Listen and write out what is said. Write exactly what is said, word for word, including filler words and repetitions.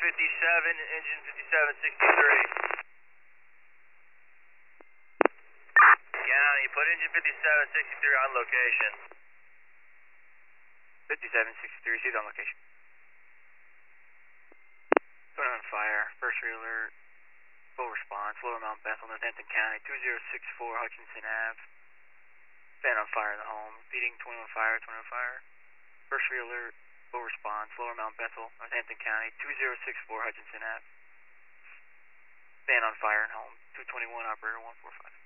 fifty-seven, engine fifty-seven sixty-three. County, put engine fifty-seven sixty-three on location. fifty-seven sixty-three, received on location. Put on fire, first alert, full response, Lower Mount Bethel, Northampton County, two zero six four Hutchinson Avenue. Fan on fire in the home, feeding twenty-one fire, twenty-one fire. First alert, full response, Lower Mount Bethel, Northampton County, two zero six four Hutchinson Avenue. Fan on fire in home, two twenty-one, operator one four five.